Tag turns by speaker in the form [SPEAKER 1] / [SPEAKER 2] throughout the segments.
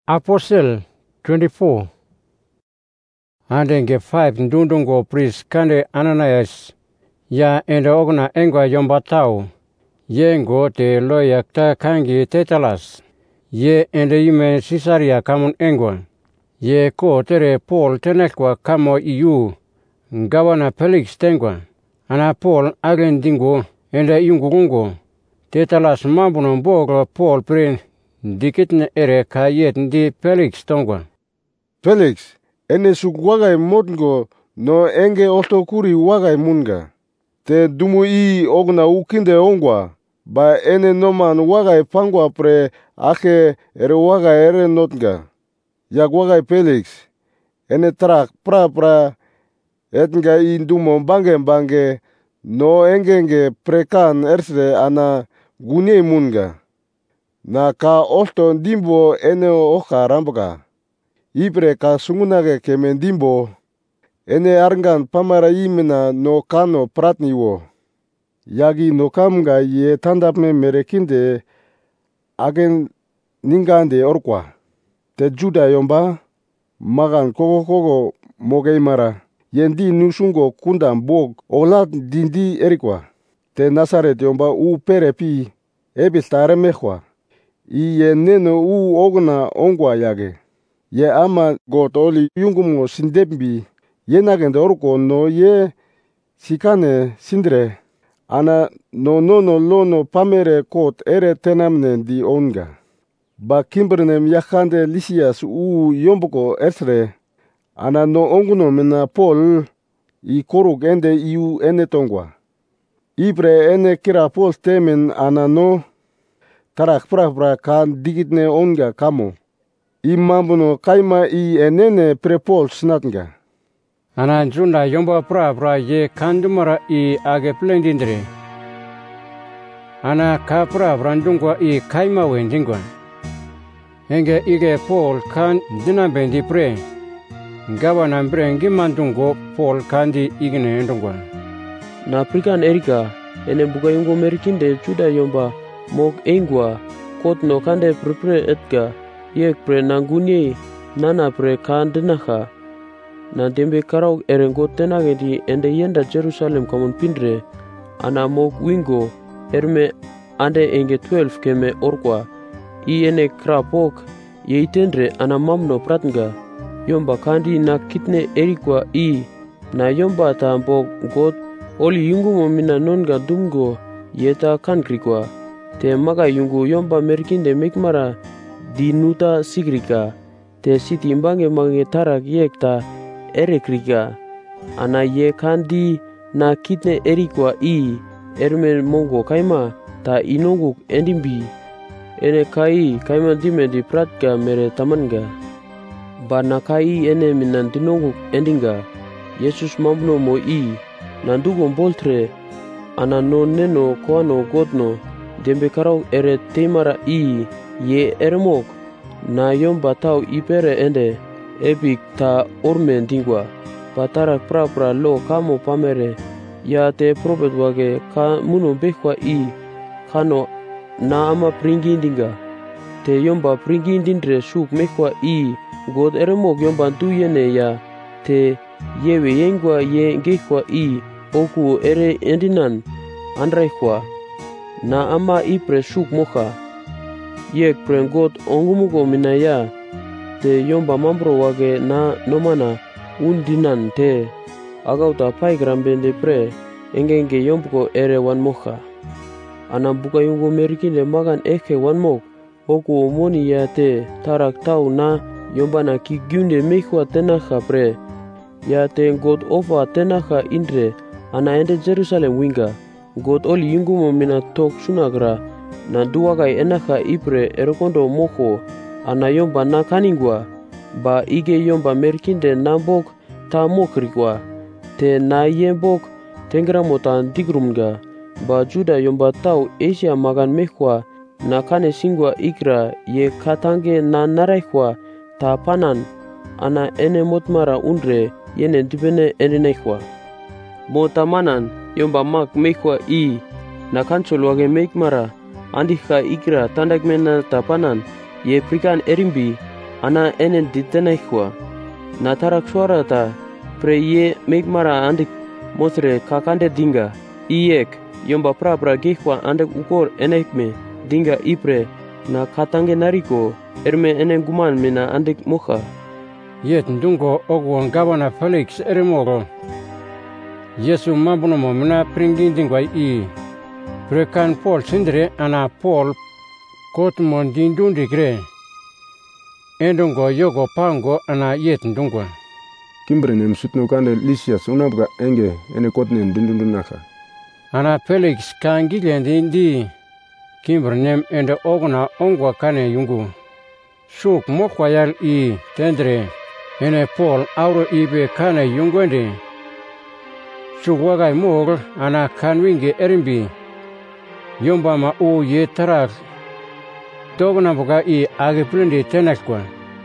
[SPEAKER 1] Apostle 24. Andenge 5 ndundungo priest kande Ananias ya ende ogna engwa yombatau yengo te loyakta kangi Tetalas ye ende ime Caesarea kamun engwa ye ko tere Paul tenekwa kamo iu gawana Felix tengwa ana Paul agendingo ende yungungo Tetalas mambuno bogo Paul prin dikitne ere kayet ndi Felix tongwa.
[SPEAKER 2] Felix, ene suk wagai modngo no enge otokuri wagai munga. Te dumu I ogna ukinde ongwa, ba ene noman wagai pangwa pre ake ere wagai ere notnga. Yak wagai Felix, ene trak pra etnga I dumo bange no engenge prekan ersre ana gunye munga. Na ka olto dimbo ene oka rambuka. Ibre ka sungunage keme dimbo ene arngan pamara imena no kano pratni wo. Yagi no kamga ye tandapme merekinde agen ningande orkwa. Te Juda yomba magan kogo mogeimara yendi nusungo kundam bog olat dindi erikwa. Te Nazaret yomba u perepi ebil tare mekwa. Ye neno u ogna ongwa yage. Ye ama got oli yungumo sindembi yenagende orko no ye sikane sindre ana no lono pamere kot ere tenamne di onga. Ba kimbernem yakande Lisias u yomboko esre ana no onguno mena Paul I koruk ende iu ene tongwa. Ibre ene kira Paul temen ana no tarak pra kan digitne onga kamo. I mambuno kaima I enene pre Paul snatnga.
[SPEAKER 1] Ana junda yomba pra ye kandumara I age plendindre. Ana ka pra ndungwa I kaima wendingwa. Enge ige Paul kan dinabendi pre. Gawa nambre ngi mandungo Paul kandi igne ndungwa.
[SPEAKER 3] Na prikan erika ene buga yungo merikinde Juda yomba mok engwa kot no kande prepre etka yek pre nangunye nana pre kandinaha na dembe karau erengo tenagedi ende yenda Jerusalem kamun pindre ana mok wingo erme ande enge 12 keme orkwa I ene krapok yeitendre ana mamno pratnga yomba kandi na kitne erikwa I na yomba tambo god oli yungumo mina nonga dumgo yeta kankrikwa te maga yungu yomba merkinde mekmara di nuta sigrika te siti mbange mange tarak yekta erekrika ana ye kandi na kitne erikwa I erme mongo kaima ta inonguk endimbi ene kaima dime di pratka mere tamanga ba na kai ene minan dinonguk endinga Yesus mambuno mo I nandugo boltre ana no neno koano godno dembe karau ere temara I ye ermok na yomba tau ipere ende epik ta orme dingwa patara pra lo kamo pamere ya te prophet wage ka muno bekwa I kano na ama pringindinga te yomba pringindindre suk mekwa I god ermok yomba tuyene ya te yewe yengwa ye ngekwa I oku ere endinan andraikwa na ama ipre suk moka yek prengot ongumugo minaya te yomba mambro wage na nomana undinan te agauta paigrambende pre engenge yombuko ere wan moka ana buka yungo merikinde magan eke wan mok oku omoni ya te tarak tau na yomba na kigyunde mekwa tenaka pre ya te god ofa tenaka indre ana ende Jerusalem winga god oli yungumo mina tok sunagra na duwagai enaka ipre erokondo moko ana yomba na kaningwa ba ige yomba merkinde nambok ta mokrikwa te na yembok tengramota digrumga ba Juda yomba tau Asia magan mekwa na kane singwa ikra ye katange na naraikwa ta panan ana ene motmara undre yene dipene enenekwa motamanan yomba mak mekwa I na kansol wage mekmara andika ikra tandakmena tapanan ye prikan erimbi ana enen ditenekwa. Na tarak suarata pre ye mekmara andik mosre kakande dinga iyek yomba pra gihwa andek ukor enekme dinga ipre na katange nariko erme enen guman mena andek mocha.
[SPEAKER 1] Yet ndungo ogwon gavana Felix erimogo. Yesu mabunomo mena pringindingwa i. Prekan Paul sindre ana Paul kotmon dindundigre. Endungo yogo pango ana yet ndungwa.
[SPEAKER 4] Kimbrenem sutno kande Lysias unabga enge ene kotnen dindundunaka.
[SPEAKER 1] Ana Felix kangilendindi kimbrenem ende ogna ongwa kane yungu. Shuk mokwayal i tendre ene Paul auro ibe kane yungwende. Shuk wagay mogl ana kanwinge erimbi. Yomba ma u ye tarak. Dogna buga i age prindi tenekwa.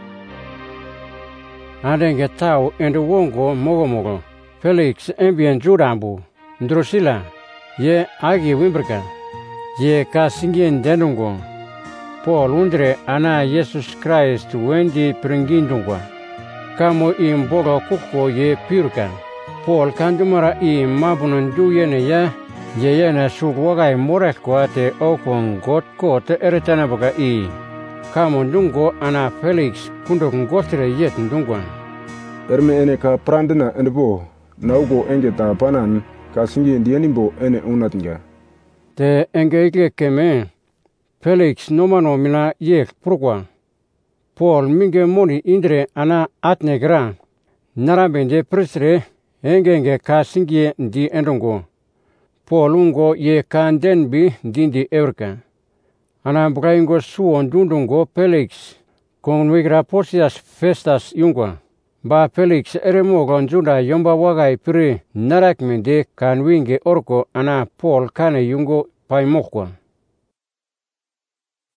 [SPEAKER 1] Andenge tau ende wongo mogo. Felix embien judambu. Drusilla. Ye agi wimbrika. Ye ka singien denungo. Paul undre ana Jesus Christ wendi pringindungwa. Kamo imboga kuko ye piruka. Paul kandumara i mabunun duyene ya. Yeyena sugwagay morekwa te okon got kote eretana baga i. Kamo ndungo ana Felix kundo ngotre yet ndungwa.
[SPEAKER 4] Erme ene ka prandena endebo naugo enge ta panan ka singi ndianimbo ene unatinga.
[SPEAKER 1] Te enge ike keme Felix nomano mina yek purkwa. Paul minge moni indre ana atnegra. Narabende presre enge ka singi ndi endungo. Paul ungo ye kandenbi dindi eurka. Ana bukaingo suon dundungo Felix. Konwigra Porcius Festus yungwa. Ba Felix eremogo njunda yomba wagay piri narakmende kanwinge orko ana Paul kane yungo paimokwa.